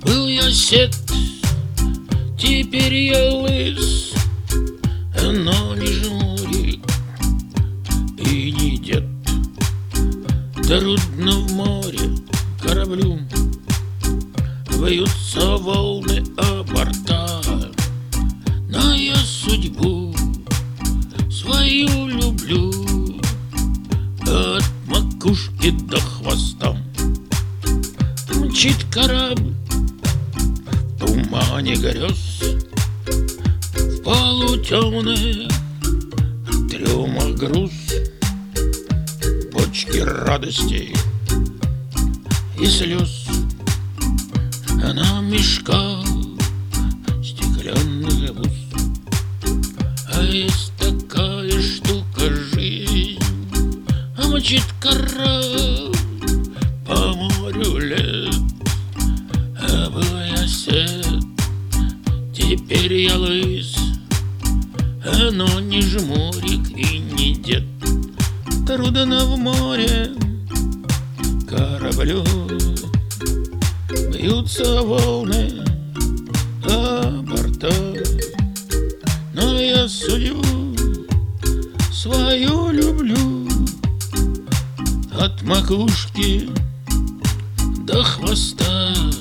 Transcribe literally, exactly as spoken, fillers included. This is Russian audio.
Был я сед, теперь я лыс, но не жмурик и не дед. Трудно в море кораблю, бьются волны о борта, но я судьбу свою люблю от макушки до хвоста. Мчит корабль в тумане грез, в полутемных трюмах груз, бочки радостей и слез, а на мешках стеклянных бус. А есть такая штука жизнь, а мчит корабль по морю лет. А был я сед, теперь я лыс, но не жмурик и не дед. Трудно в море кораблю, бьются волны о борта, но я судьбу свою люблю от макушки до хвоста.